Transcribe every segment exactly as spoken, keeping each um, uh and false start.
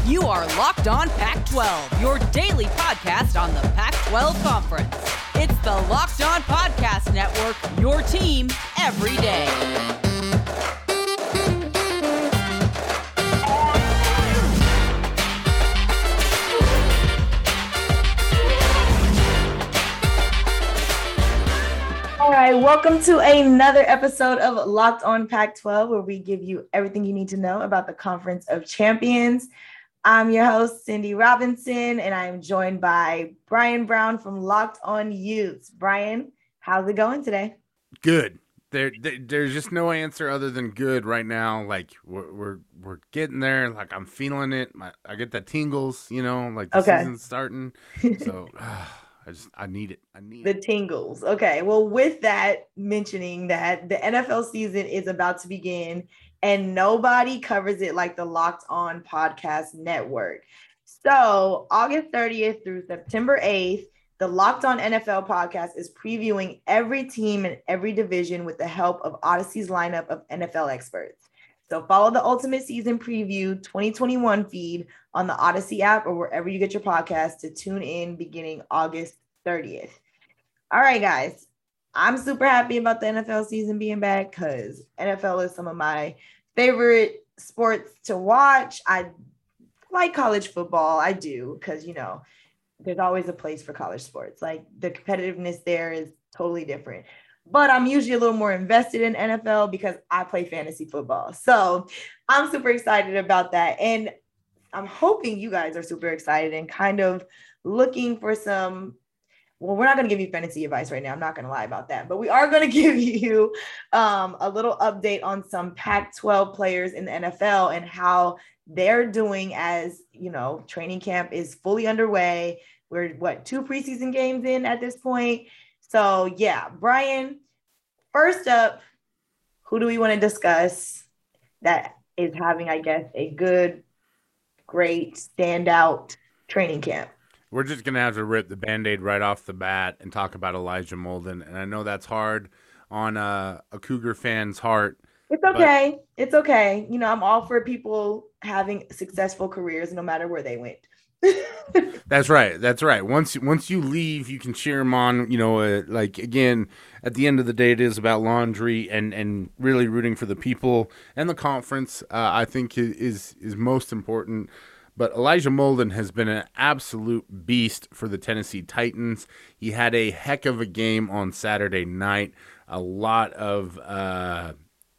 You are Locked On Pac twelve, your daily podcast on the Pac twelve Conference. It's the Locked On Podcast Network, your team every day. All right, welcome to another episode of Locked On Pac twelve, where we give you everything you need to know about the Conference of Champions. I'm your host, Cindy Robinson, and I'm joined by Brian Brown from Locked On Utes. Brian, how's it going today? Good. There, there, there's just no answer other than good right now. Like we're we're, we're getting there. Like I'm feeling it. My, I get the tingles. You know, like the Okay. season's starting. So uh, I just I need it. I need The it. tingles. Okay. Well, with that, mentioning that the N F L season is about to begin and nobody covers it like the Locked On Podcast Network. So August thirtieth through September eighth, the Locked On N F L podcast is previewing every team in every division with the help of Odyssey's lineup of N F L experts. So follow the Ultimate Season Preview twenty twenty-one feed on the Odyssey app or wherever you get your podcast to tune in beginning August thirtieth. All right, guys. I'm super happy about the N F L season being back because N F L is some of my favorite sports to watch. I like college football. I do because, you know, there's always a place for college sports. Like the competitiveness there is totally different. But I'm usually a little more invested in N F L because I play fantasy football. So I'm super excited about that. And I'm hoping you guys are super excited and kind of looking for some. Well, we're not going to give you fantasy advice right now. I'm not going to lie about that. But we are going to give you um, a little update on some Pac twelve players in the N F L and how they're doing as, you know, training camp is fully underway. We're, what, two preseason games in at this point? So, yeah, Brian, first up, who do we want to discuss that is having, I guess, a good, great, standout training camp? We're just gonna have to rip the Band-Aid right off the bat and talk about Elijah Molden. And I know that's hard on uh, a Cougar fan's heart. It's okay. But it's okay. You know, I'm all for people having successful careers no matter where they went. That's right. That's right. Once once you leave, you can cheer them on. You know, uh, like, again, at the end of the day, it is about laundry and, and really rooting for the people and the conference, uh, I think is, is most important. But Elijah Molden has been an absolute beast for the Tennessee Titans. He had a heck of a game on Saturday night. A lot of uh,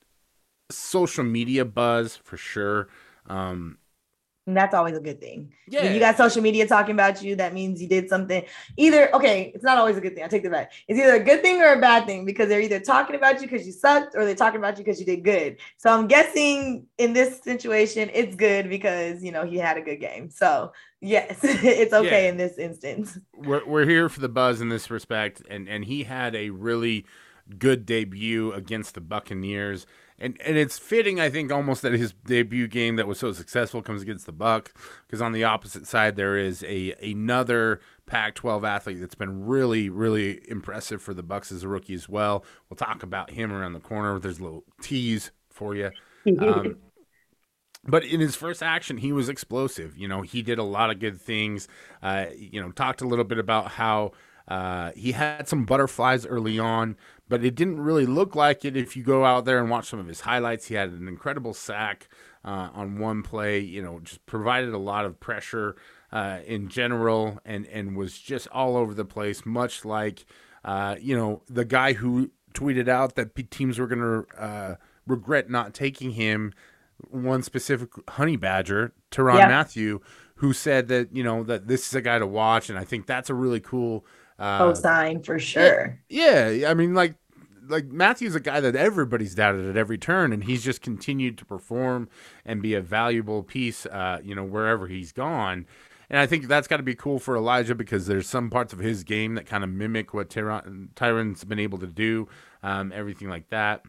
social media buzz for sure. Um, and that's always a good thing. Yeah. When you got social media talking about you, that means you did something. Either, okay, it's not always a good thing. I take that back. It's either a good thing or a bad thing because they're either talking about you because you sucked or they're talking about you because you did good. So I'm guessing in this situation, it's good because, you know, he had a good game. So yes, it's okay yeah. in this instance. We're we're here for the buzz in this respect, and and he had a really good debut against the Buccaneers. And and it's fitting, I think, almost that his debut game that was so successful comes against the Bucs, because on the opposite side there is a another Pac twelve athlete that's been really, really impressive for the Bucs as a rookie as well. We'll talk about him around the corner. There's a little tease for you. Um, but in his first action, he was explosive. You know, he did a lot of good things. Uh, you know, talked a little bit about how uh, he had some butterflies early on, but it didn't really look like it if you go out there and watch some of his highlights. He had an incredible sack uh, on one play, you know, just provided a lot of pressure uh, in general and, and was just all over the place, much like, uh, you know, the guy who tweeted out that teams were going to uh, regret not taking him, one specific honey badger, Tyrann Yeah. Mathieu, who said that, you know, that this is a guy to watch. And I think that's a really cool uh, Co-sign for sure. Yeah, yeah, I mean, like, like Matthew's a guy that everybody's doubted at every turn, and he's just continued to perform and be a valuable piece, uh, you know, wherever he's gone. And I think that's got to be cool for Elijah because there's some parts of his game that kind of mimic what Tyrann, Tyrann's been able to do, um, everything like that.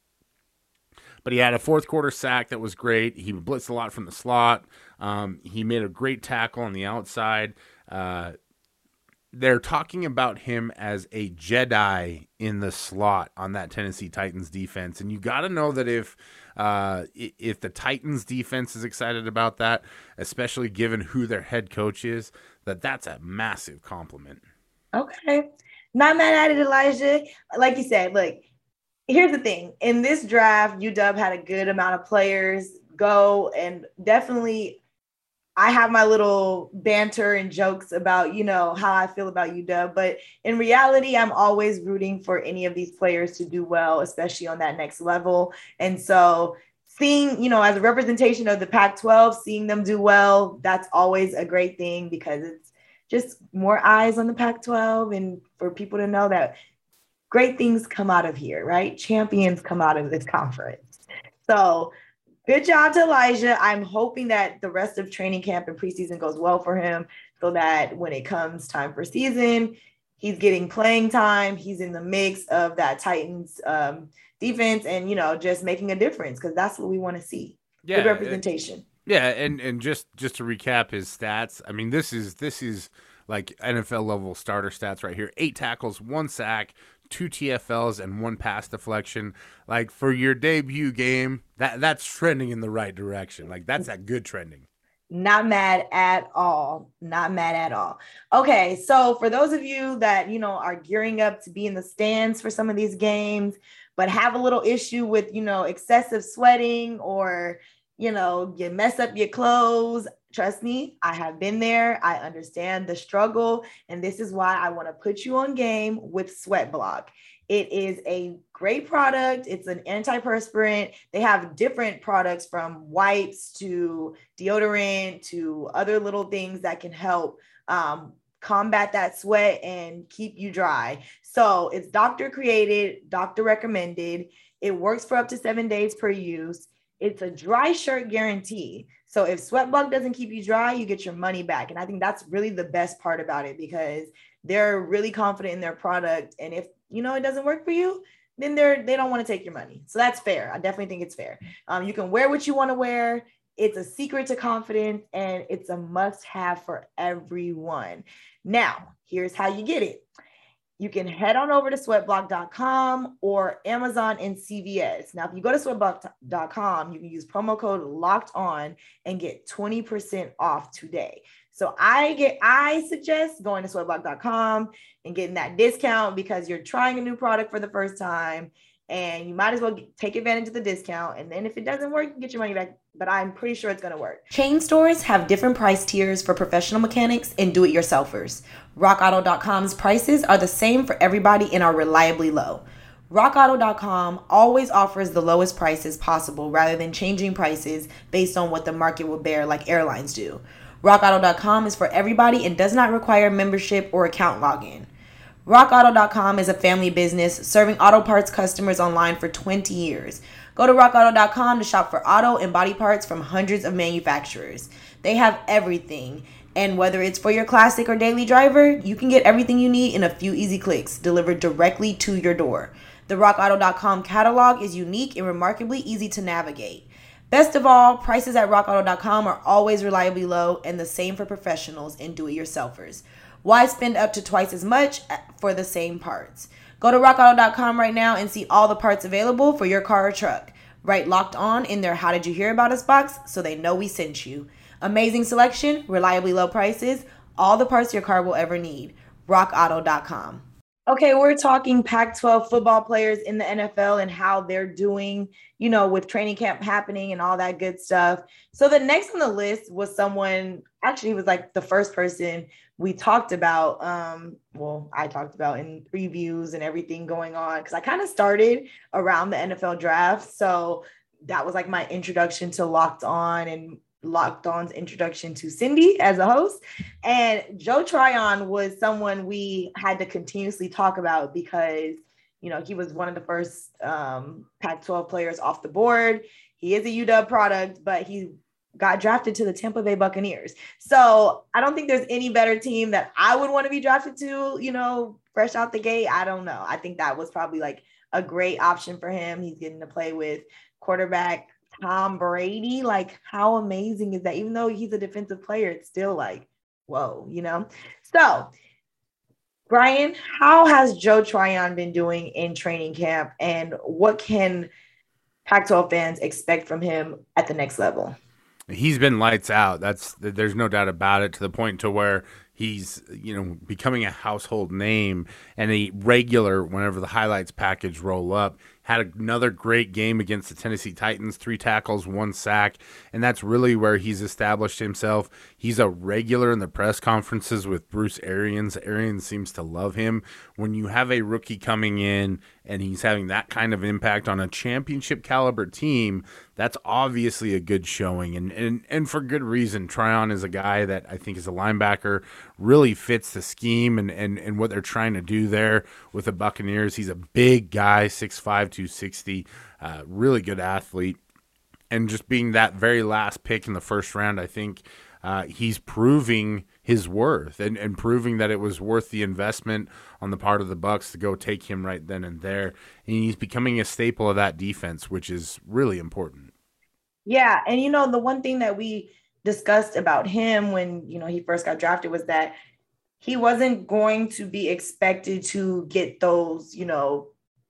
But he had a fourth quarter sack that was great. He blitzed a lot from the slot. Um, he made a great tackle on the outside. Uh, they're talking about him as a Jedi in the slot on that Tennessee Titans defense. And you got to know that if uh, if the Titans defense is excited about that, especially given who their head coach is, that that's a massive compliment. Okay. Not mad at it, Elijah. Like you said, look, here's the thing. In this draft, U W had a good amount of players go, and definitely I have my little banter and jokes about, you know, how I feel about U W, but in reality, I'm always rooting for any of these players to do well, especially on that next level. And so seeing, you know, as a representation of the Pac twelve, seeing them do well, that's always a great thing because it's just more eyes on the Pac twelve and for people to know that great things come out of here, right? Champions come out of this conference. So good job to Elijah. I'm hoping that the rest of training camp and preseason goes well for him so that when it comes time for season, he's getting playing time. He's in the mix of that Titans um, defense and, you know, just making a difference because that's what we want to see. Yeah, good representation. It, yeah. And, and just, just to recap his stats, I mean, this is, this is like N F L level starter stats right here. Eight tackles, one sack, two T F Ls, and one pass deflection. Like for your debut game, that that's trending in the right direction. Like that's that good trending. Not mad at all. Not mad at all. Okay, so for those of you that, you know, are gearing up to be in the stands for some of these games, but have a little issue with, you know, excessive sweating or, you know, you mess up your clothes, trust me, I have been there. I understand the struggle. And this is why I want to put you on game with Sweat Block. It is a great product. It's an antiperspirant. They have different products from wipes to deodorant to other little things that can help um, combat that sweat and keep you dry. So it's doctor created, doctor recommended. It works for up to seven days per use. It's a dry shirt guarantee. So if Sweat Block doesn't keep you dry, you get your money back. And I think that's really the best part about it because they're really confident in their product. And if, you know, it doesn't work for you, then they're, they don't want to take your money. So that's fair. I definitely think it's fair. Um, you can wear what you want to wear. It's a secret to confidence and it's a must have for everyone. Now, here's how you get it. You can head on over to sweat block dot com or Amazon and C V S. Now, if you go to sweat block dot com, you can use promo code locked on and get twenty percent off today. So I get, I suggest going to sweat block dot com and getting that discount because you're trying a new product for the first time and you might as well get, take advantage of the discount. And then if it doesn't work, you can get your money back, but I'm pretty sure it's going to work. Chain stores have different price tiers for professional mechanics and do-it-yourselfers. rock auto dot com's prices are the same for everybody and are reliably low. rock auto dot com always offers the lowest prices possible rather than changing prices based on what the market will bear like airlines do. rock auto dot com is for everybody and does not require membership or account login. rock auto dot com is a family business serving auto parts customers online for twenty years. Go to rock auto dot com to shop for auto and body parts from hundreds of manufacturers. They have everything. And whether it's for your classic or daily driver, you can get everything you need in a few easy clicks delivered directly to your door. The rock auto dot com catalog is unique and remarkably easy to navigate. Best of all, prices at rock auto dot com are always reliably low and the same for professionals and do-it-yourselfers. Why spend up to twice as much for the same parts? Go to rock auto dot com right now and see all the parts available for your car or truck. Write Locked On in their How Did You Hear About Us box so they know we sent you. Amazing selection, reliably low prices, all the parts your car will ever need. rock auto dot com. Okay, we're talking Pac twelve football players in the N F L and how they're doing, you know, with training camp happening and all that good stuff. So the next on the list was someone, actually he was like the first person we talked about, um, well, I talked about in previews and everything going on, because I kind of started around the N F L draft. So that was like my introduction to Locked On and Locked On's introduction to Cindy as a host. And Joe Tryon was someone we had to continuously talk about because, you know, he was one of the first um, Pac twelve players off the board. He is a U W product, but he got drafted to the Tampa Bay Buccaneers. So I don't think there's any better team that I would want to be drafted to, you know, fresh out the gate. I don't know. I think that was probably like a great option for him. He's getting to play with quarterback Tom Brady. Like, how amazing is that? Even though he's a defensive player, it's still like, whoa, you know? So Brian, how has Joe Tryon been doing in training camp, and what can Pac twelve fans expect from him at the next level? He's been lights out. That's there's no doubt about it, to the point to where he's, you know, becoming a household name and a regular whenever the highlights package roll up. Had another great game against the Tennessee Titans, three tackles, one sack, and that's really where he's established himself. He's a regular in the press conferences with Bruce Arians. Arians seems to love him. When you have a rookie coming in and he's having that kind of impact on a championship caliber team, that's obviously a good showing, and and, and for good reason. Tryon is a guy that I think is a linebacker, really fits the scheme and, and, and what they're trying to do there with the Buccaneers. He's a big guy, six five, two sixty, uh, really good athlete. And just being that very last pick in the first round, I think uh, he's proving his worth and, and proving that it was worth the investment on the part of the Bucs to go take him right then and there. And he's becoming a staple of that defense, which is really important. Yeah, and you know, the one thing that we discussed about him when, you know, he first got drafted was that he wasn't going to be expected to get those, you know,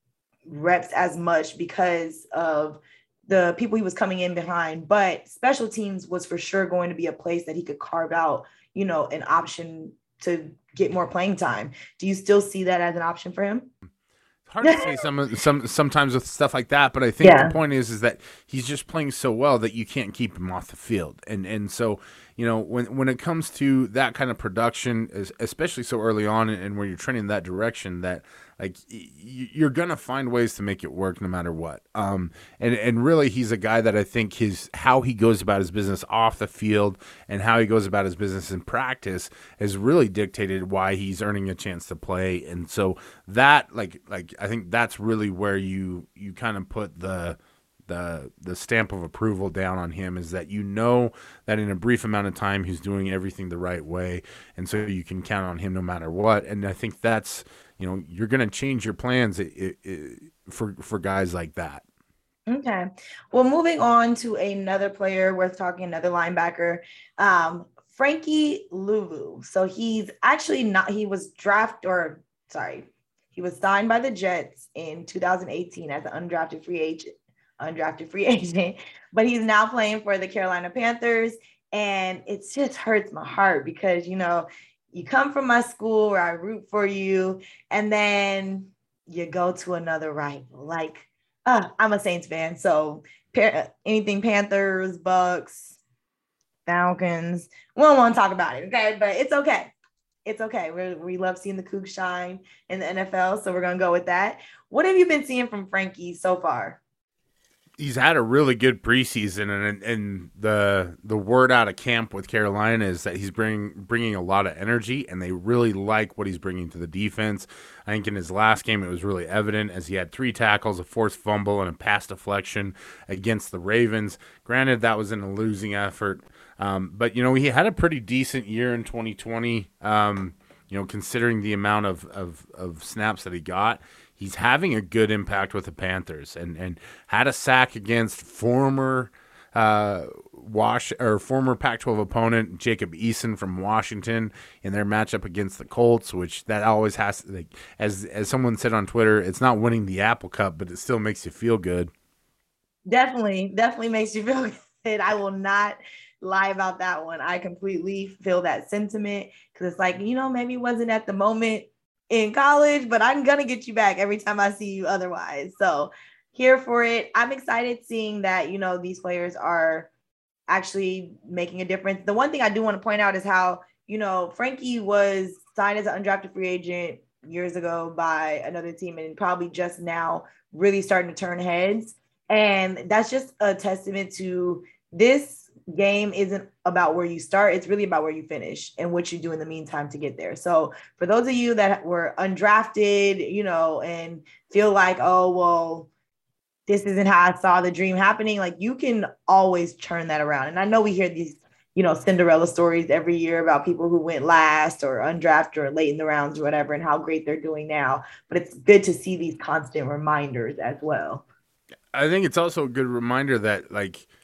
reps as much because of the people he was coming in behind, but special teams was for sure going to be a place that he could carve out, you know, an option to get more playing time. Do you still see that as an option for him? Hard to say some some sometimes with stuff like that, but I think yeah. the point is is that he's just playing so well that you can't keep him off the field, and and so you know when when it comes to that kind of production, especially so early on, and where you're trending in that direction, that like you're gonna find ways to make it work no matter what. Um, and and really, he's a guy that I think his how he goes about his business off the field and how he goes about his business in practice has really dictated why he's earning a chance to play. And so that like like I think that's really where you you kind of put the the the stamp of approval down on him, is that you know that in a brief amount of time he's doing everything the right way, and so you can count on him no matter what. And I think that's, you know, you're going to change your plans it, it, it, for for guys like that. Okay. Well, moving on to another player worth talking, another linebacker, um, Frankie Luvu. So he's actually not, he was drafted, or sorry, he was signed by the Jets in two thousand eighteen as an undrafted free agent, undrafted free agent, but he's now playing for the Carolina Panthers. And it just hurts my heart because, you know, you come from my school where I root for you, and then you go to another rival. Like, uh, I'm a Saints fan, so pa- anything Panthers, Bucks, Falcons, we don't want to talk about it, okay? But it's okay. It's okay. We we love seeing the Cougs shine in the N F L, so we're going to go with that. What have you been seeing from Frankie so far? He's had a really good preseason, and and the the word out of camp with Carolina is that he's bringing bringing a lot of energy, and they really like what he's bringing to the defense. I think in his last game it was really evident, as he had three tackles, a forced fumble, and a pass deflection against the Ravens. Granted, that was in a losing effort, um, but you know he had a pretty decent year in twenty twenty. Um, you know, considering the amount of, of, of snaps that he got. He's having a good impact with the Panthers, and, and had a sack against former uh, Wash or former Pac twelve opponent Jacob Eason from Washington in their matchup against the Colts, which that always has to, like, as as someone said on Twitter, it's not winning the Apple Cup, but it still makes you feel good. Definitely, definitely makes you feel good. I will not lie about that one. I completely feel that sentiment, because it's like, you know, maybe it wasn't at the moment in college, but I'm going to get you back every time I see you otherwise. So here for it. I'm excited seeing that, you know, these players are actually making a difference. The one thing I do want to point out is how, you know, Frankie was signed as an undrafted free agent years ago by another team, and probably just now really starting to turn heads. And that's just a testament to this game isn't about where you start. It's really about where you finish and what you do in the meantime to get there. So for those of you that were undrafted, you know, and feel like, oh, well, this isn't how I saw the dream happening, like, you can always turn that around. And I know we hear these, you know, Cinderella stories every year about people who went last or undrafted or late in the rounds or whatever, and how great they're doing now. But it's good to see these constant reminders as well. I think it's also a good reminder that, like,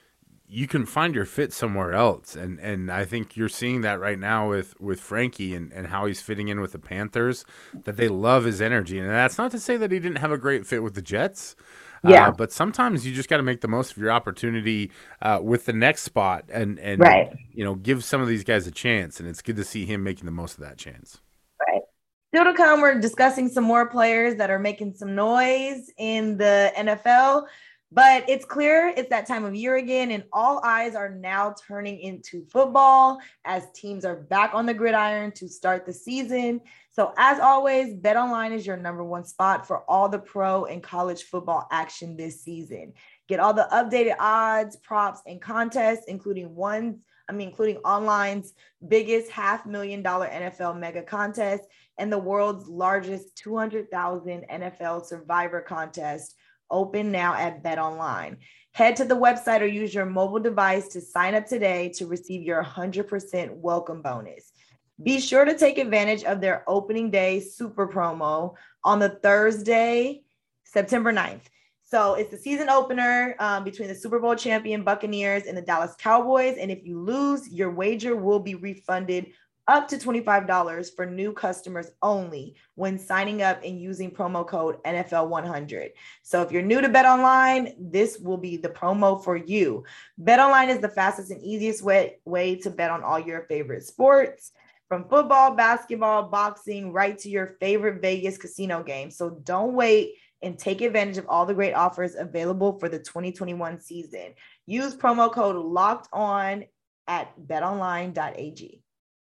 you can find your fit somewhere else. And and I think you're seeing that right now with, with Frankie and, and how he's fitting in with the Panthers, that they love his energy. And that's not to say that he didn't have a great fit with the Jets. Yeah. Uh, but sometimes you just got to make the most of your opportunity uh, with the next spot and, and right. you know, give some of these guys a chance. And it's good to see him making the most of that chance. Right. Still to come, we're discussing some more players that are making some noise in the N F L. But it's clear it's that time of year again, and all eyes are now turning into football as teams are back on the gridiron to start the season. So as always, BetOnline is your number one spot for all the pro and college football action this season. Get all the updated odds, props, and contests, including ones, I mean, including online's biggest half million dollar N F L mega contest and the world's largest two hundred thousand N F L survivor contest. Open now at BetOnline. Head to the website or use your mobile device to sign up today to receive your one hundred percent welcome bonus. Be sure to take advantage of their opening day super promo on the Thursday, September ninth. So it's the season opener um, between the Super Bowl champion Buccaneers and the Dallas Cowboys. And if you lose, your wager will be refunded up to twenty-five dollars for new customers only when signing up and using promo code N F L one hundred. So if you're new to BetOnline, this will be the promo for you. BetOnline is the fastest and easiest way, way to bet on all your favorite sports, from football, basketball, boxing, right to your favorite Vegas casino game. So don't wait and take advantage of all the great offers available for the twenty twenty-one season. Use promo code LOCKED ON at bet online dot a g.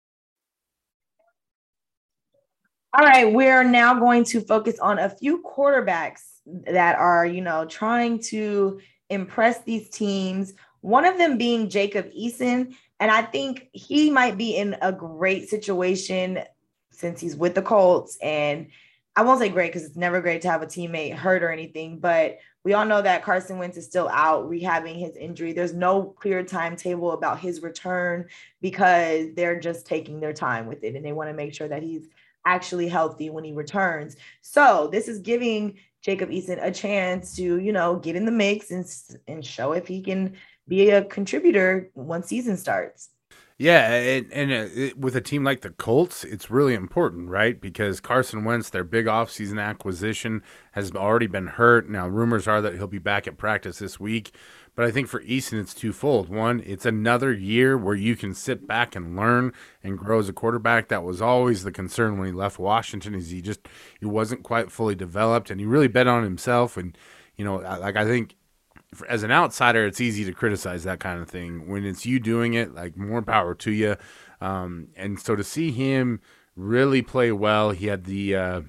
All right, we're now going to focus on a few quarterbacks that are, you know, trying to impress these teams. One of them being Jacob Eason, and I think he might be in a great situation since he's with the Colts. And I won't say great because it's never great to have a teammate hurt or anything, but we all know that Carson Wentz is still out rehabbing his injury. There's no clear timetable about his return because they're just taking their time with it, and they want to make sure that he's actually healthy when he returns. So this is giving Jacob Eason a chance to, you know, get in the mix and, and show if he can be a contributor once season starts. Yeah, and, and uh, it, with a team like the Colts, it's really important, right? Because Carson Wentz, their big offseason acquisition, has already been hurt. Now, rumors are that he'll be back at practice this week. But I think for Eason, it's twofold. One, it's another year where you can sit back and learn and grow as a quarterback. That was always the concern when he left Washington, is he just he wasn't quite fully developed, and he really bet on himself. And, you know, like I think as an outsider, it's easy to criticize that kind of thing. When it's you doing it, like, more power to you. Um, and so to see him really play well, he had the uh,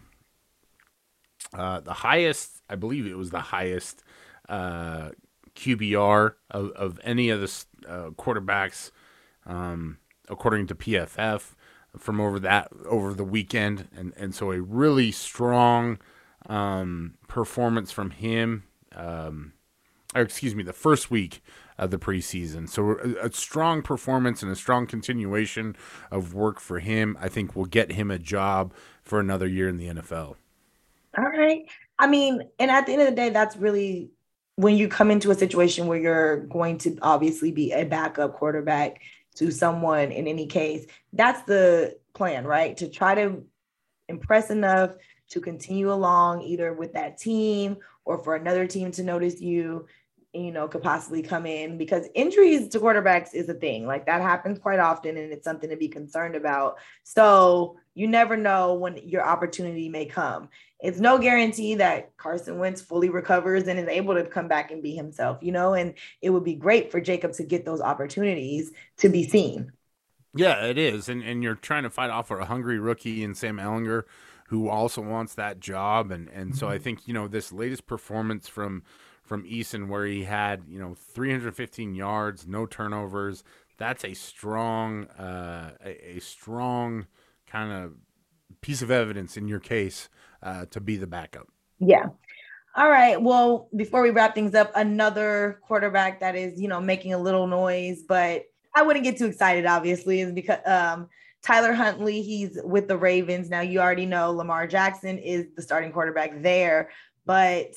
uh, the highest, I believe it was the highest uh, Q B R of, of any of the uh, quarterbacks, um, according to P F F, from over that over the weekend, and and so a really strong um, performance from him. Um, or excuse me, the first week of the preseason. So a, a strong performance and a strong continuation of work for him, I think, will get him a job for another year in the N F L. All right. I mean, and at the end of the day, that's really when you come into a situation where you're going to obviously be a backup quarterback to someone in any case, that's the plan, right? To try to impress enough to continue along either with that team or for another team to notice you, you know, could possibly come in, because injuries to quarterbacks is a thing. Like, that happens quite often, and it's something to be concerned about. So you never know when your opportunity may come. It's no guarantee that Carson Wentz fully recovers and is able to come back and be himself, you know, and it would be great for Jacob to get those opportunities to be seen. Yeah, it is. And and you're trying to fight off a hungry rookie in Sam Ehlinger, who also wants that job. And, and so I think, you know, this latest performance from from Eason, where he had, you know, three hundred fifteen yards, no turnovers, that's a strong, uh, a, a strong kind of piece of evidence in your case uh, to be the backup. Yeah. All right. Well, before we wrap things up, another quarterback that is, you know, making a little noise, but I wouldn't get too excited, obviously, is because um, Tyler Huntley, he's with the Ravens. Now, you already know Lamar Jackson is the starting quarterback there, but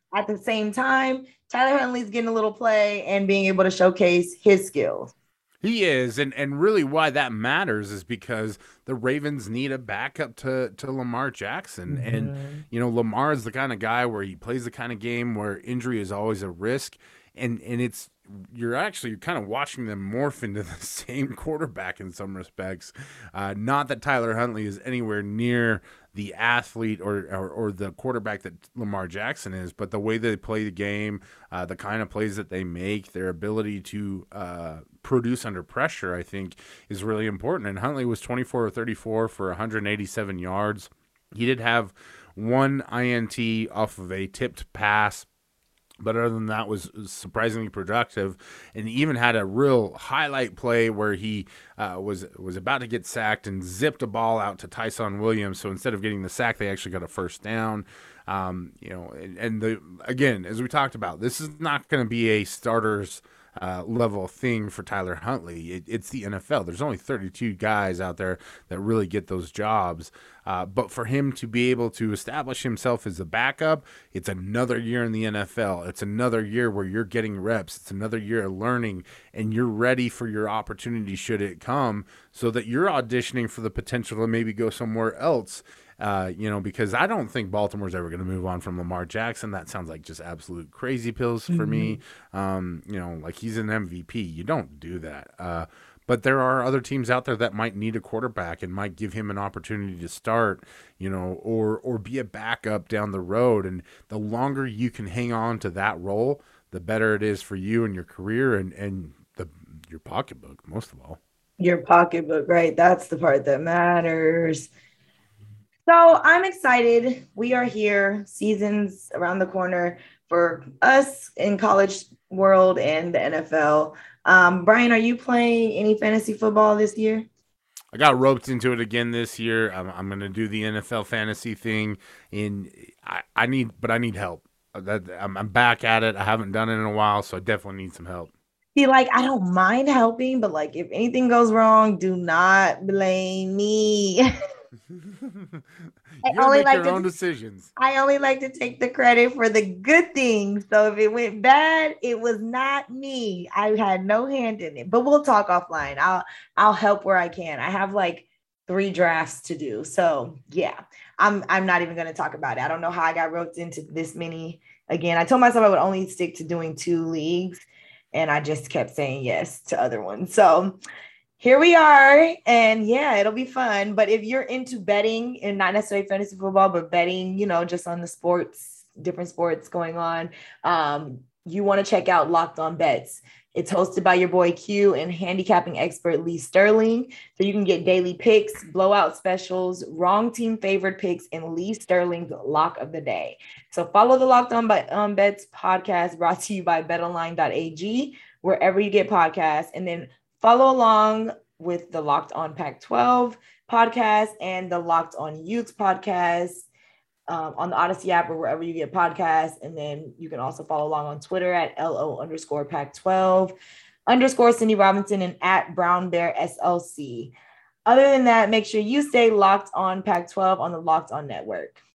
at the same time, Tyler Huntley's getting a little play and being able to showcase his skills. He is, and and really why that matters is because the Ravens need a backup to to Lamar Jackson. Mm-hmm. And, you know, Lamar is the kind of guy where he plays the kind of game where injury is always a risk. And and it's you're actually kind of watching them morph into the same quarterback in some respects. Uh, not that Tyler Huntley is anywhere near the athlete or, or or the quarterback that Lamar Jackson is, but the way they play the game, uh, the kind of plays that they make, their ability to uh, produce under pressure, I think, is really important. And Huntley was twenty-four or thirty-four for one hundred eighty-seven yards. He did have one I N T off of a tipped pass, but other than that was surprisingly productive, and he even had a real highlight play where he uh, was was about to get sacked and zipped a ball out to Tyson Williams. So instead of getting the sack, they actually got a first down. Um, you know, and, and the again, as we talked about, this is not going to be a starters Uh, level thing for Tyler Huntley. It, it's the N F L. There's only thirty-two guys out there that really get those jobs. Uh, but for him to be able to establish himself as a backup, it's another year in the N F L. It's another year where you're getting reps. It's another year of learning, and you're ready for your opportunity should it come, so that you're auditioning for the potential to maybe go somewhere else. Uh, you know, because I don't think Baltimore's ever going to move on from Lamar Jackson. That sounds like just absolute crazy pills for mm-hmm. me. Um, you know, like he's an M V P. You don't do that. Uh, but there are other teams out there that might need a quarterback and might give him an opportunity to start, you know, or or be a backup down the road. And the longer you can hang on to that role, the better it is for you and your career and, and the your pocketbook, most of all. Your pocketbook, right? That's the part that matters. So I'm excited. We are here, seasons around the corner for us in college world and the N F L. Um, Brian, are you playing any fantasy football this year? I got roped into it again this year. I'm, I'm going to do the N F L fantasy thing. In I, I need, but I need help. That I'm, I'm back at it. I haven't done it in a while, so I definitely need some help. See, like, I don't mind helping, but like, if anything goes wrong, do not blame me. I only make like your to, own decisions. I only like to take the credit for the good things. So if it went bad, it was not me. I had no hand in it. But we'll talk offline. I'll I'll help where I can. I have like three drafts to do. So yeah, I'm I'm not even going to talk about it. I don't know how I got roped into this many. Again, I told myself I would only stick to doing two leagues, and I just kept saying yes to other ones. So here we are, and yeah, it'll be fun. But if you're into betting, and not necessarily fantasy football, but betting, you know, just on the sports, different sports going on, um, you want to check out Locked On Bets. It's hosted by your boy Q and handicapping expert Lee Sterling. So you can get daily picks, blowout specials, wrong team favored picks, and Lee Sterling's lock of the day. So follow the Locked On um, Bets podcast brought to you by bet online dot a g, wherever you get podcasts. And then follow along with the Locked On Pac twelve podcast and the Locked On Utes podcast um, on the Odyssey app or wherever you get podcasts. And then you can also follow along on Twitter at L O underscore Pac twelve underscore Cindy Robinson and at Brown Bear S L C. Other than that, make sure you stay locked on Pac twelve on the Locked On Network.